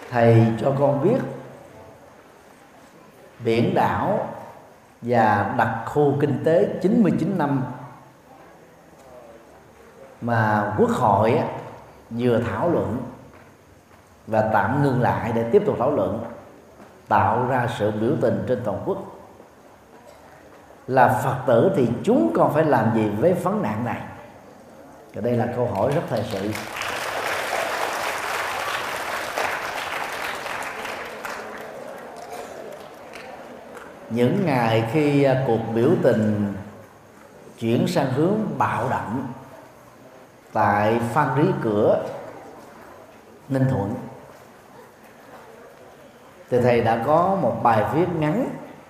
thầy cho con biết biển đảo và đặc khu kinh tế 99 năm mà Quốc hội vừa thảo luận và tạm ngưng lại để tiếp tục thảo luận, tạo ra sự biểu tình trên toàn quốc, là Phật tử thì chúng con phải làm gì với vấn nạn này? Và đây là câu hỏi rất thời sự. Những ngày khi cuộc biểu tình chuyển sang hướng bạo động tại Phan Rí Cửa, Ninh Thuận, thì thầy đã có một bài viết ngắn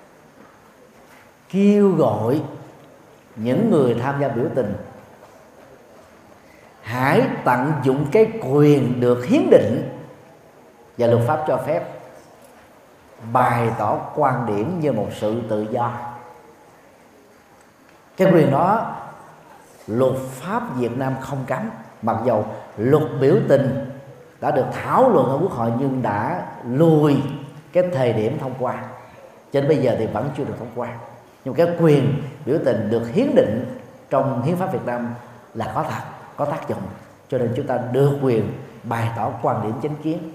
kêu gọi những người tham gia biểu tình hãy tận dụng cái quyền được hiến định và luật pháp cho phép, bày tỏ quan điểm như một sự tự do. Cái quyền đó luật pháp Việt Nam không cấm, mặc dầu luật biểu tình đã được thảo luận ở Quốc hội nhưng đã lùi cái thời điểm thông qua, cho đến bây giờ thì vẫn chưa được thông qua. Nhưng cái quyền biểu tình được hiến định trong hiến pháp Việt Nam là có thật, có tác dụng, cho nên chúng ta được quyền bày tỏ quan điểm chính kiến.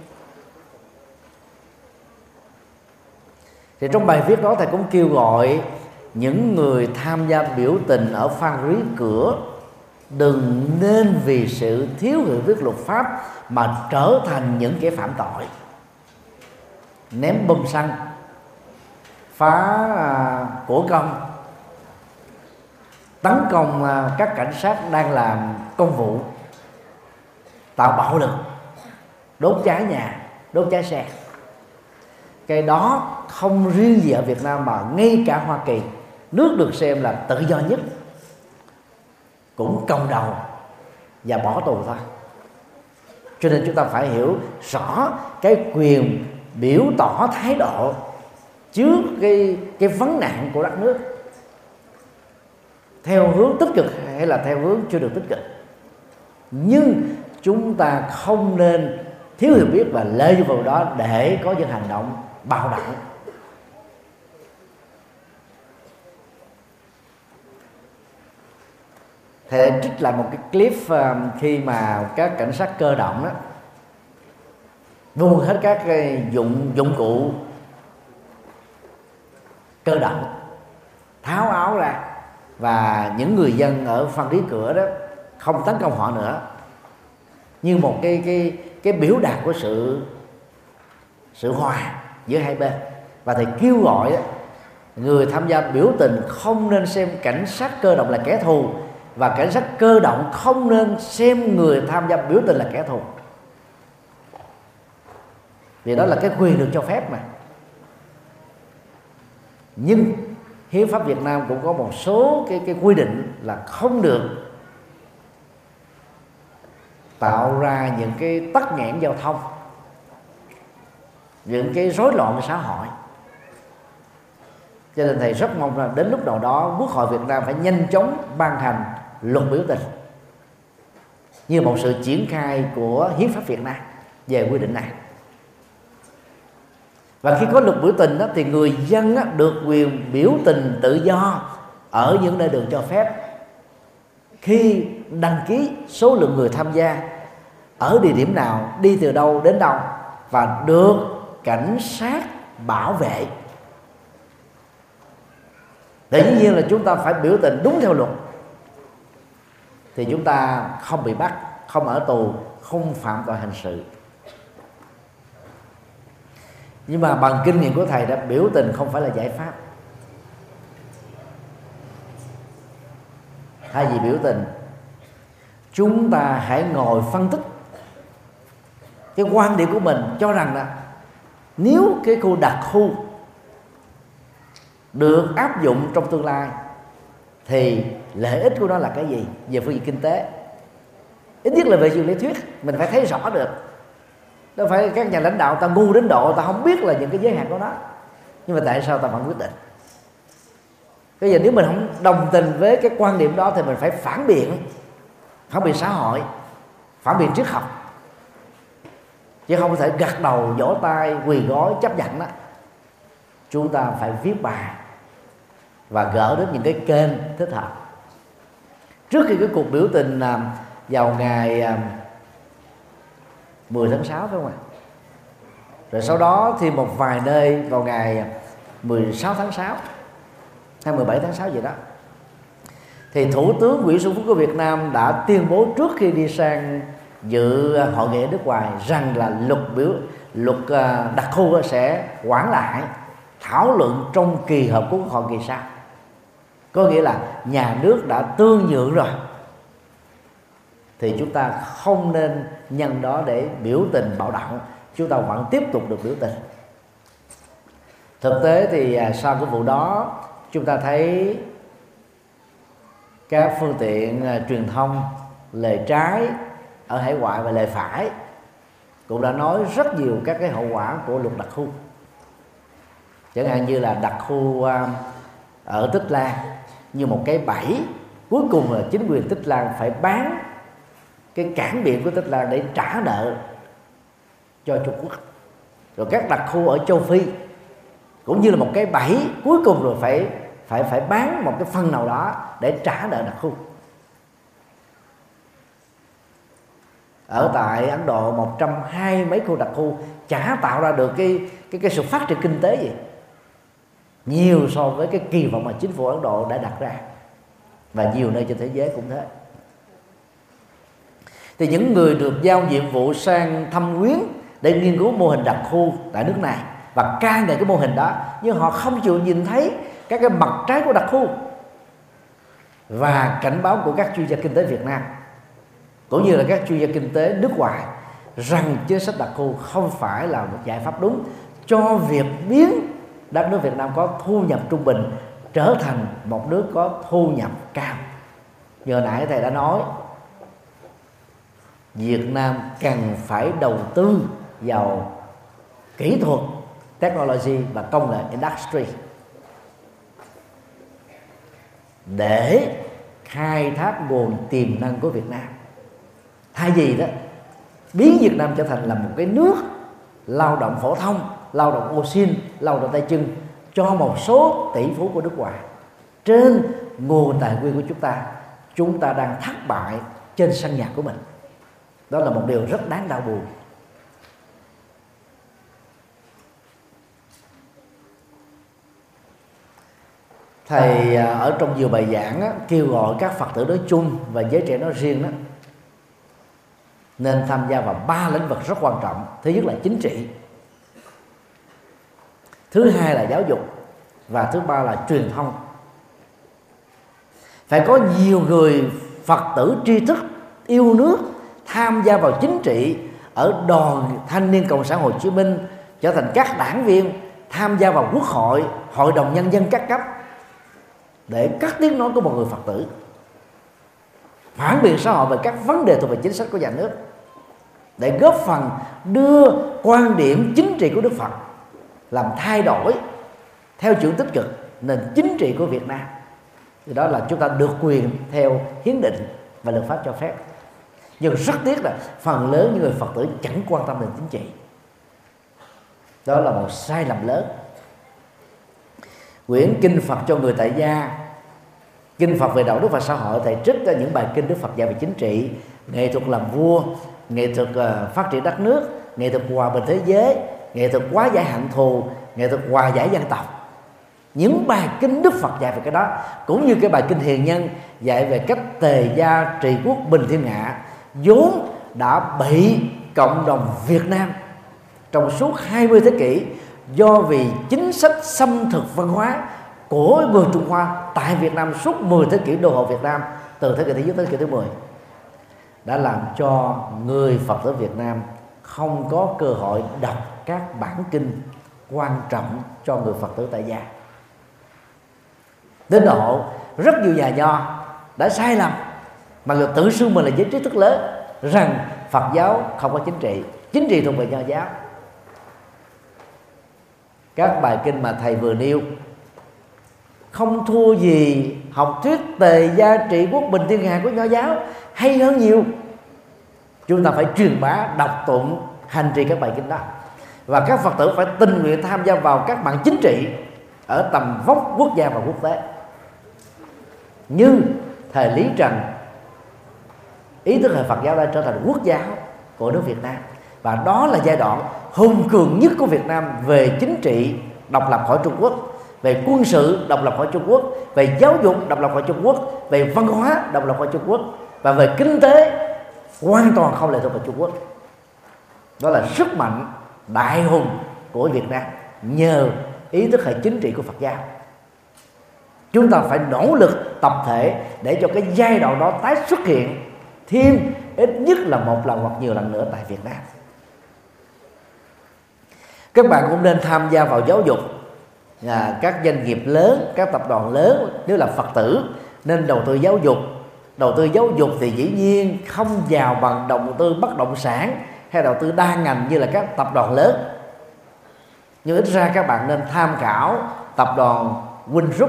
Thì trong bài viết đó thầy cũng kêu gọi những người tham gia biểu tình ở Phan Rí Cửa đừng nên vì sự thiếu hiểu biết luật pháp mà trở thành những kẻ phạm tội, ném bom xăng, phá của công, tấn công các cảnh sát đang làm công vụ, tạo bạo lực, đốt cháy nhà, đốt cháy xe. Cái đó không riêng gì ở Việt Nam mà ngay cả Hoa Kỳ, nước được xem là tự do nhất, cũng còng đầu và bỏ tù thôi. Cho nên chúng ta phải hiểu rõ cái quyền biểu tỏ thái độ trước cái vấn nạn của đất nước, theo hướng tích cực hay là theo hướng chưa được tích cực. Nhưng chúng ta không nên thiếu hiểu biết và lợi dụng vào đó để có những hành động bạo động. Thầy trích lại một cái clip khi mà các cảnh sát cơ động đó buông hết các cái dụng cụ cơ động, tháo áo ra, và những người dân ở Phan Rí Cửa đó không tấn công họ nữa, như một cái biểu đạt của sự hòa giữa hai bên. Và thầy kêu gọi người tham gia biểu tình không nên xem cảnh sát cơ động là kẻ thù, và cảnh sát cơ động không nên xem người tham gia biểu tình là kẻ thù, vì đó là cái quyền được cho phép mà. Nhưng hiến pháp Việt Nam cũng có một số cái quy định là không được tạo ra những cái tắc nghẽn giao thông, những cái rối loạn của xã hội. Cho nên thầy rất mong là đến lúc nào đó Quốc hội Việt Nam phải nhanh chóng ban hành luật biểu tình như một sự triển khai của hiến pháp Việt Nam về quy định này. Và khi có luật biểu tình đó, thì người dân được quyền biểu tình tự do ở những nơi được cho phép, khi đăng ký số lượng người tham gia, ở địa điểm nào, đi từ đâu đến đâu, và được cảnh sát bảo vệ. Để dĩ nhiên là chúng ta phải biểu tình đúng theo luật, thì chúng ta không bị bắt, không ở tù, không phạm tội hình sự. Nhưng mà bằng kinh nghiệm của thầy đã, biểu tình không phải là giải pháp. Thay vì biểu tình, chúng ta hãy ngồi phân tích cái quan điểm của mình, cho rằng là nếu cái khu đặc khu được áp dụng trong tương lai thì lợi ích của nó là cái gì về phương diện kinh tế. Ít nhất là về phương lý thuyết mình phải thấy rõ được. Đâu phải các nhà lãnh đạo ta ngu đến độ ta không biết là những cái giới hạn của nó, nhưng mà tại sao ta vẫn quyết định? Bây giờ nếu mình không đồng tình với cái quan điểm đó thì mình phải phản biện xã hội, phản biện triết học. chứ không thể gật đầu vỗ tay quỳ gối chấp nhận đó. Chúng ta phải viết bài và gỡ đến những cái kênh thích hợp. Trước khi cái cuộc biểu tình vào ngày 10 tháng 6 phải không ạ? Rồi sau đó thì một vài nơi vào ngày 16 tháng 6 hay 17 tháng 6 gì đó, thì Thủ tướng Nguyễn Xuân Phúc của Việt Nam đã tuyên bố trước khi đi sang dự hội nghị nước ngoài rằng là luật đặc khu sẽ hoãn lại thảo luận trong kỳ họp của Quốc hội kỳ sau. Có nghĩa là nhà nước đã tương nhượng rồi, thì chúng ta không nên nhân đó để biểu tình bạo động, chúng ta vẫn tiếp tục được biểu tình. Thực tế thì sau cái vụ đó, chúng ta thấy các phương tiện truyền thông lề trái ở hải ngoại và lề phải cũng đã nói rất nhiều các cái hậu quả của luật đặc khu. Chẳng hạn như là đặc khu ở Tích Lan như một cái bẫy, cuối cùng là chính quyền Tích Lan phải bán cái cảng biển của Tích Lan để trả nợ cho Trung Quốc. Rồi các đặc khu ở châu Phi cũng như là một cái bẫy, cuối cùng rồi phải bán một cái phần nào đó để trả nợ đặc khu. Ở tại Ấn Độ 120 mấy khu đặc khu chả tạo ra được cái sự phát triển kinh tế gì nhiều so với cái kỳ vọng mà chính phủ Ấn Độ đã đặt ra, và nhiều nơi trên thế giới cũng thế. Thì những người được giao nhiệm vụ sang thăm Quyến để nghiên cứu mô hình đặc khu tại nước này và ca ngợi cái mô hình đó, nhưng họ không chịu nhìn thấy các cái mặt trái của đặc khu và cảnh báo của các chuyên gia kinh tế Việt Nam cũng như là các chuyên gia kinh tế nước ngoài rằng chính sách đặc khu không phải là một giải pháp đúng cho việc biến đất nước Việt Nam có thu nhập trung bình trở thành một nước có thu nhập cao. Như hồi nãy thầy đã nói, Việt Nam cần phải đầu tư vào kỹ thuật, technology và công nghệ industry để khai thác nguồn tiềm năng của Việt Nam, thay vì đó biến Việt Nam trở thành là một cái nước lao động phổ thông, lao động ô xin, lao động tay chân cho một số tỷ phú của nước ngoài. Trên nguồn tài nguyên của chúng ta đang thất bại trên sân nhà của mình. Đó là một điều rất đáng đau buồn. Thầy ở trong nhiều bài giảng kêu gọi các Phật tử nói chung và giới trẻ nói riêng nên tham gia vào 3 lĩnh vực rất quan trọng. Thứ nhất là chính trị, thứ hai là giáo dục, và thứ ba là truyền thông. Phải có nhiều người Phật tử tri thức yêu nước tham gia vào chính trị ở Đoàn Thanh niên Cộng sản Hồ Chí Minh, trở thành các đảng viên, tham gia vào Quốc hội, Hội đồng Nhân dân các cấp để cắt tiếng nói của một người Phật tử, phản biện xã hội về các vấn đề thuộc về chính sách của nhà nước, để góp phần đưa quan điểm chính trị của Đức Phật làm thay đổi theo chiều tích cực nền chính trị của Việt Nam. Thì đó là chúng ta được quyền theo hiến định và luật pháp cho phép. Nhưng rất tiếc là phần lớn những người Phật tử chẳng quan tâm đến chính trị. Đó là một sai lầm lớn. Quyển Kinh Phật cho người tại gia, Kinh Phật về đạo đức và xã hội, thầy trích ra những bài kinh Đức Phật dạy về chính trị, nghệ thuật làm vua, nghệ thuật phát triển đất nước, nghệ thuật hòa bình thế giới, nghệ thuật hóa giải hận thù, nghệ thuật hòa giải dân tộc. Những bài kinh Đức Phật dạy về cái đó, cũng như cái bài kinh Hiền Nhân dạy về cách tề gia trị quốc bình thiên hạ, vốn đã bị cộng đồng Việt Nam trong suốt 20 thế kỷ do vì chính sách xâm thực văn hóa của người Trung Hoa tại Việt Nam suốt 10 thế kỷ đô hộ Việt Nam, từ thế kỷ thứ nhất tới thế kỷ thứ 10, đã làm cho người Phật tử Việt Nam không có cơ hội đọc các bản kinh quan trọng cho người Phật tử tại gia. Đến độ rất nhiều nhà nho đã sai lầm, mà người tự xưng mình là giới trí thức lớn, rằng Phật giáo không có chính trị thuộc về nho giáo. Các bài kinh mà thầy vừa nêu không thua gì học thuyết tề gia trị quốc bình thiên hạ của nho giáo, hay hơn nhiều. Chúng ta phải truyền bá, đọc tụng, hành trì các bài kinh đó, và các Phật tử phải tình nguyện tham gia vào các mạng chính trị ở tầm vóc quốc gia và quốc tế. Nhưng thời Lý Trần, ý thức hệ Phật giáo đã trở thành quốc giáo của nước Việt Nam, và đó là giai đoạn hùng cường nhất của Việt Nam về chính trị độc lập khỏi Trung Quốc, về quân sự độc lập khỏi Trung Quốc, về giáo dục độc lập khỏi Trung Quốc, về văn hóa độc lập khỏi Trung Quốc, và về kinh tế hoàn toàn không lệ thuộc vào Trung Quốc. Đó là sức mạnh đại hùng của Việt Nam nhờ ý thức hệ chính trị của Phật giáo. Chúng ta phải nỗ lực tập thể để cho cái giai đoạn đó tái xuất hiện thêm ít nhất là một lần hoặc nhiều lần nữa tại Việt Nam. Các bạn cũng nên tham gia vào giáo dục. Các doanh nghiệp lớn, các tập đoàn lớn nếu là Phật tử nên đầu tư giáo dục. Đầu tư giáo dục thì dĩ nhiên không vào bằng đầu tư bất động sản hay đầu tư đa ngành như là các tập đoàn lớn, nhưng ít ra các bạn nên tham khảo tập đoàn Win Group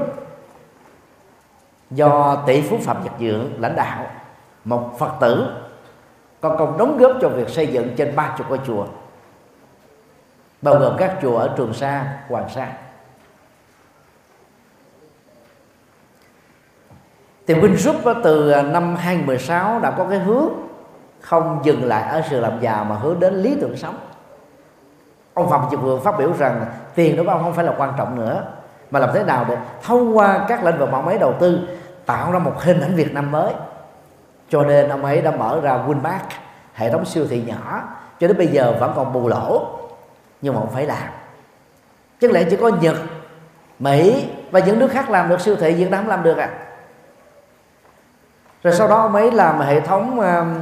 do tỷ phú Phạm Nhật Vượng lãnh đạo, một Phật tử có công đóng góp cho việc xây dựng trên 30 ngôi chùa, bao gồm các chùa ở Trường Sa, Hoàng Sa. Thì Win Group từ năm 2016 đã có cái hướng không dừng lại ở sự làm giàu mà hướng đến lý tưởng sống. Ông Phạm Nhật Vượng phát biểu rằng tiền đối với ông không phải là quan trọng nữa, mà làm thế nào để thông qua các lĩnh vực mà ông ấy đầu tư tạo ra một hình ảnh Việt Nam mới. Cho nên ông ấy đã mở ra Winmart, hệ thống siêu thị nhỏ, cho đến bây giờ vẫn còn bù lỗ, nhưng mà ông phải làm. Chứ lẽ chỉ có Nhật, Mỹ và những nước khác làm được siêu thị, Việt Nam làm được à? Rồi sau đó ông ấy làm hệ thống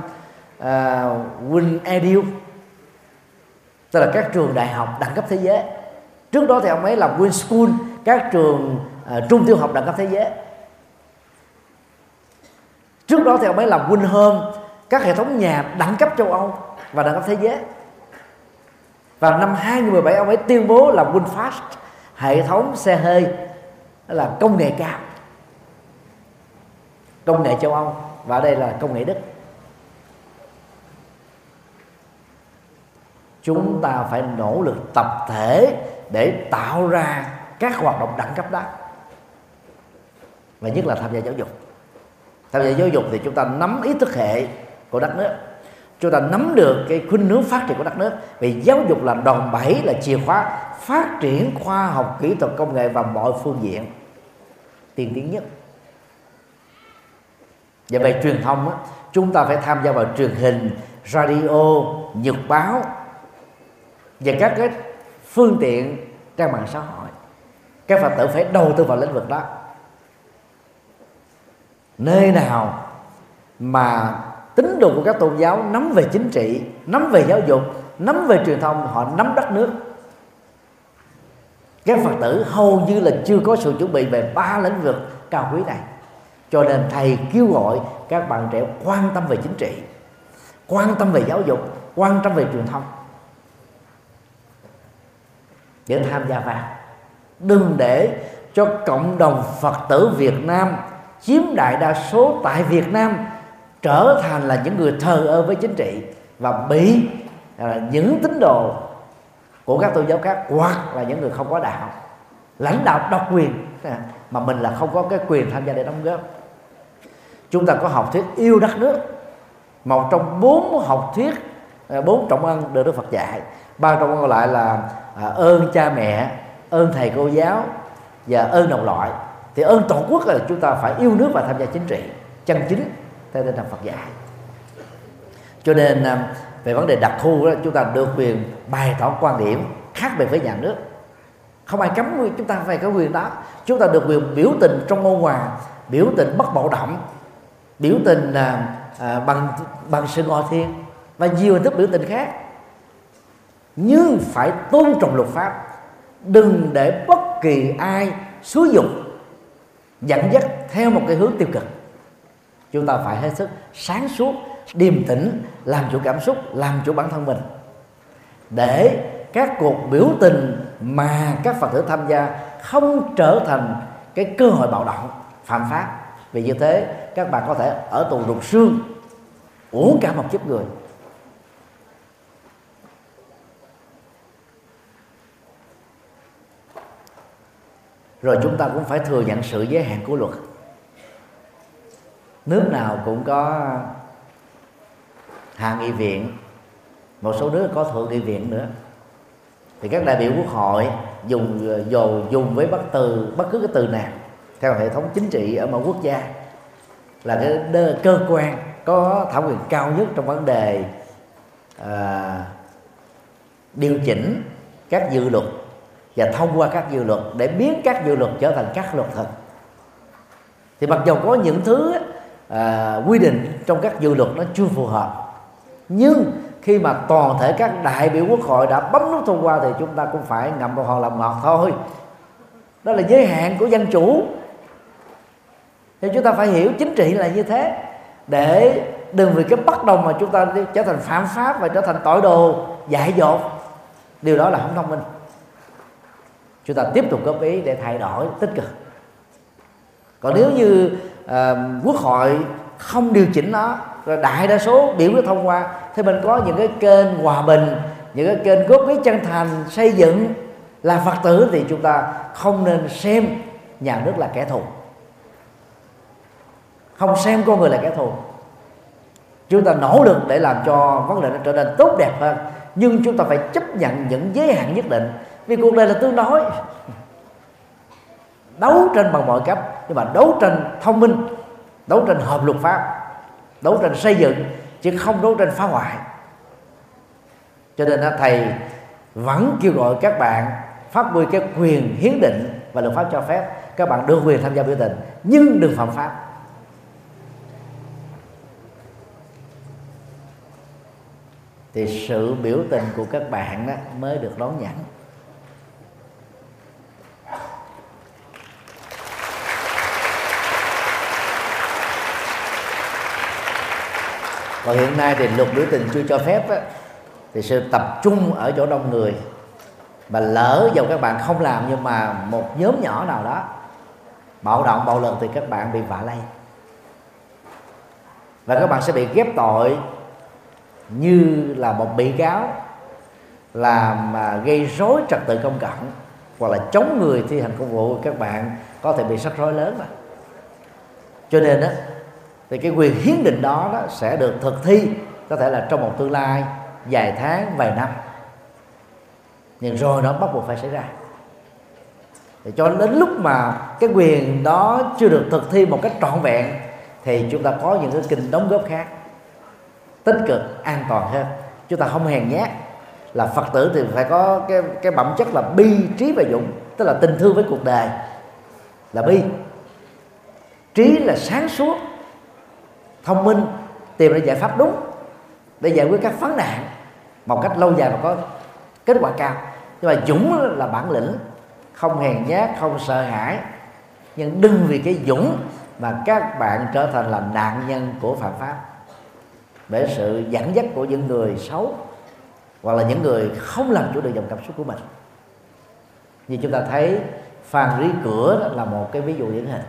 WinEdu, tức là các trường đại học đẳng cấp thế giới. Trước đó thì ông ấy làm WinSchool, các trường trung tiểu học đẳng cấp thế giới. Trước đó thì ông ấy làm WinHome, các hệ thống nhà đẳng cấp châu Âu và đẳng cấp thế giới. Vào năm 2017 ông ấy tuyên bố là WinFast, hệ thống xe hơi, đó là công nghệ cao, công nghệ châu Âu, và ở đây là công nghệ Đức. Chúng ta phải nỗ lực tập thể để tạo ra các hoạt động đẳng cấp đó, và nhất là tham gia giáo dục. Tham gia giáo dục thì chúng ta nắm ý thức hệ của đất nước, chúng ta nắm được cái khuynh hướng phát triển của đất nước, vì giáo dục là đòn bẩy, là chìa khóa phát triển khoa học kỹ thuật công nghệ và mọi phương diện tiên tiến nhất. Và về truyền thông á, chúng ta phải tham gia vào truyền hình, radio, nhật báo và các cái phương tiện trang mạng xã hội. Các Phật tử phải đầu tư vào lĩnh vực đó. Nơi nào mà tín đồ của các tôn giáo nắm về chính trị, nắm về giáo dục, nắm về truyền thông, họ nắm đất nước. Các Phật tử hầu như là chưa có sự chuẩn bị về 3 lĩnh vực cao quý này. Cho nên thầy kêu gọi các bạn trẻ quan tâm về chính trị, quan tâm về giáo dục, quan tâm về truyền thông để tham gia vào. Đừng để cho cộng đồng Phật tử Việt Nam chiếm đại đa số tại Việt Nam trở thành là những người thờ ơ với chính trị và bị những tín đồ của các tôn giáo khác hoặc là những người không có đạo lãnh đạo độc quyền, mà mình là không có cái quyền tham gia để đóng góp. Chúng ta có học thuyết yêu đất nước, một trong 4 học thuyết, 4 trọng ân được Đức Phật dạy. 3 trọng ân còn lại là ơn cha mẹ, ơn thầy cô giáo và ơn đồng loại. Thì ơn tổ quốc là chúng ta phải yêu nước và tham gia chính trị chân chính theo tinh thần Phật dạy. Cho nên về vấn đề đặc khu đó, chúng ta được quyền bày tỏ quan điểm khác biệt với nhà nước. Không ai cấm chúng ta phải có quyền đó. Chúng ta được quyền biểu tình trong ôn hòa, biểu tình bất bạo động, biểu tình bằng sự ngồi thiền và nhiều hình thức biểu tình khác. Nhưng phải tôn trọng luật pháp, đừng để bất kỳ ai xúi dục dẫn dắt theo một cái hướng tiêu cực. Chúng ta phải hết sức sáng suốt, điềm tĩnh, làm chủ cảm xúc, làm chủ bản thân mình, để các cuộc biểu tình mà các Phật tử tham gia không trở thành cái cơ hội bạo động, phạm pháp. Vì như thế các bạn có thể ở tù rục xương, uổng cả một kiếp người. rồi chúng ta cũng phải thừa nhận sự giới hạn của luật. Nước nào cũng có hạ nghị viện, một số nước có thượng nghị viện nữa. Thì các đại biểu quốc hội dùng với bất cứ cái từ nào theo hệ thống chính trị ở mỗi quốc gia là cái cơ quan có thẩm quyền cao nhất trong vấn đề điều chỉnh các dự luật và thông qua các dự luật để biến các dự luật trở thành các luật thực. Thì mặc dù có những thứ quy định trong các dự luật nó chưa phù hợp, nhưng khi mà toàn thể các đại biểu quốc hội đã bấm nút thông qua thì chúng ta cũng phải ngậm bồ hòn làm ngọt thôi. Đó là giới hạn của dân chủ. Thì chúng ta phải hiểu chính trị là như thế, để đừng vì cái bất đồng mà chúng ta trở thành phạm pháp và trở thành tội đồ dại dột. Điều đó là không thông minh. Chúng ta tiếp tục góp ý để thay đổi tích cực. Còn nếu như quốc hội không điều chỉnh nó, rồi đại đa số biểu quyết thông qua, thì mình có những cái kênh hòa bình, những cái kênh góp ý chân thành, xây dựng, là Phật tử, thì chúng ta không nên xem nhà nước là kẻ thù, không xem con người là kẻ thù. Chúng ta nỗ lực để làm cho vấn đề nó trở nên tốt đẹp hơn, nhưng chúng ta phải chấp nhận những giới hạn nhất định, vì cuộc đời là tương đối. Đấu tranh bằng mọi cách, nhưng mà đấu tranh thông minh, đấu tranh hợp luật pháp, đấu tranh xây dựng, chứ không đấu tranh phá hoại. Cho nên thầy vẫn kêu gọi các bạn phát huy cái quyền hiến định và luật pháp cho phép các bạn được quyền tham gia biểu tình, nhưng đừng phạm pháp. Thì sự biểu tình của các bạn đó mới được đón nhận. Và hiện nay thì luật biểu tình chưa cho phép á, thì sự tập trung ở chỗ đông người, mà lỡ dầu các bạn không làm nhưng mà một nhóm nhỏ nào đó bạo động bạo lực thì các bạn bị vạ lây, và các bạn sẽ bị ghép tội như là một bị cáo làm gây rối trật tự công cộng hoặc là chống người thi hành công vụ. Các bạn có thể bị rắc rối lớn mà. Cho nên đó, thì cái quyền hiến định đó sẽ được thực thi có thể là trong một tương lai vài tháng, vài năm, nhưng rồi nó bắt buộc phải xảy ra. Thì cho đến lúc mà cái quyền đó chưa được thực thi một cách trọn vẹn, thì chúng ta có những cái kênh đóng góp khác tích cực, an toàn hơn. Chúng ta không hèn nhát. Là Phật tử thì phải có cái bẩm chất là bi, trí và dũng, tức là tình thương với cuộc đời là bi. Trí là sáng suốt, thông minh, tìm ra giải pháp đúng để giải quyết các vấn nạn một cách lâu dài và có kết quả cao. Nhưng mà dũng là bản lĩnh, không hèn nhát, không sợ hãi. Nhưng đừng vì cái dũng mà các bạn trở thành là nạn nhân của phạm pháp bởi sự dẫn dắt của những người xấu, hoặc là những người không làm chủ được dòng cảm xúc của mình. Như chúng ta thấy Phan Rí Cửa là một cái ví dụ điển hình.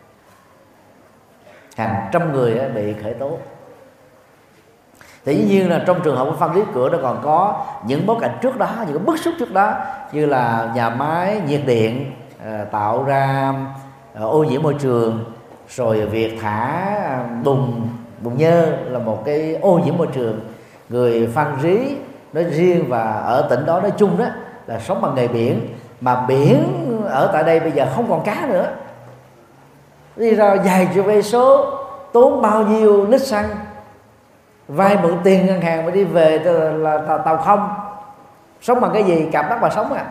Hàng trăm người bị khởi tố. Thì dĩ nhiên là trong trường hợp của Phan Rí Cửa nó còn có những bối cảnh trước đó, những cái bức xúc trước đó, như là nhà máy nhiệt điện tạo ra ô nhiễm môi trường, rồi việc thả bùn nhơ là một cái ô nhiễm môi trường. Người Phan Rí nói riêng và ở tỉnh đó nói chung đó là sống bằng nghề biển, mà biển ở tại đây bây giờ không còn cá nữa. Đi ra vài chục cây số, tốn bao nhiêu lít xăng, vay mượn tiền ngân hàng mà đi về là tàu không. Sống bằng cái gì? Cạp đất mà sống à.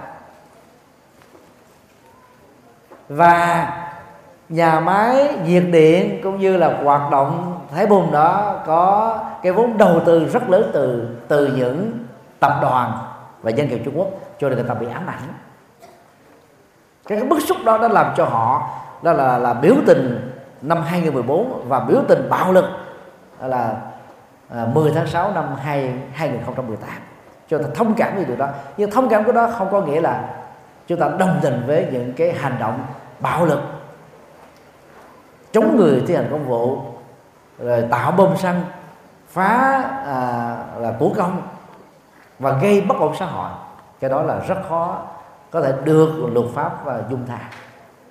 Và nhà máy nhiệt điện cũng như là hoạt động thái bùn đó có cái vốn đầu tư rất lớn từ những tập đoàn và doanh nghiệp Trung Quốc, cho nên người ta bị ám ảnh. Cái bức xúc đó đã làm cho họ đó là biểu tình năm 2014 và biểu tình bạo lực là 10 tháng 6 năm 2018. Cho ta thông cảm với điều đó. Nhưng thông cảm cái đó không có nghĩa là chúng ta đồng tình với những cái hành động bạo lực, chống người thi hành công vụ, rồi tạo bom xăng, phá là của công và gây bất ổn xã hội. Cái đó là rất khó có thể được luật pháp và dung tha.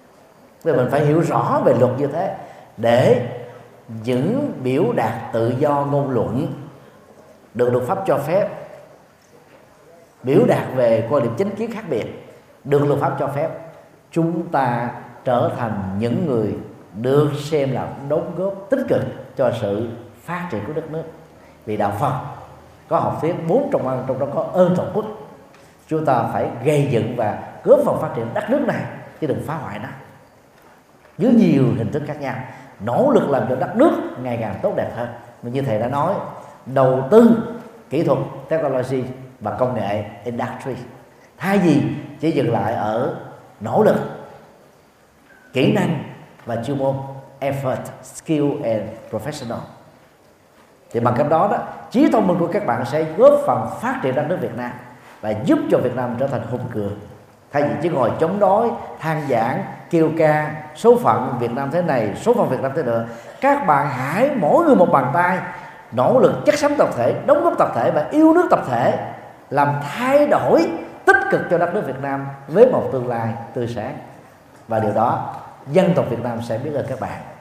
Vì mình phải hiểu rõ về luật như thế để những biểu đạt tự do ngôn luận được luật pháp cho phép, biểu đạt về quan điểm chính kiến khác biệt được luật pháp cho phép, chúng ta trở thành những người được xem là đóng góp tích cực cho sự phát triển của đất nước. Vì đạo Phật có học thuyết 4 trọng ân, trong đó có ơn tổ quốc. Chúng ta phải gây dựng và góp phần phát triển đất nước này, chứ đừng phá hoại nó dưới nhiều hình thức khác nhau, nỗ lực làm cho đất nước ngày càng tốt đẹp hơn. Như thầy đã nói, đầu tư kỹ thuật, technology và công nghệ, industry, thay vì chỉ dừng lại ở nỗ lực, kỹ năng và chuyên môn, effort, skill and professional. Thì bằng cách đó, trí thông minh của các bạn sẽ góp phần phát triển đất nước Việt Nam và giúp cho Việt Nam trở thành hùng cường. Thay vì chỉ ngồi chống đối, than vãn, kêu ca số phận Việt Nam thế này, số phận Việt Nam thế nữa, các bạn hãy mỗi người một bàn tay nỗ lực chất xám tập thể, đóng góp tập thể và yêu nước tập thể, làm thay đổi tích cực cho đất nước Việt Nam với một tương lai tươi sáng. Và điều đó dân tộc Việt Nam sẽ biết ơn các bạn.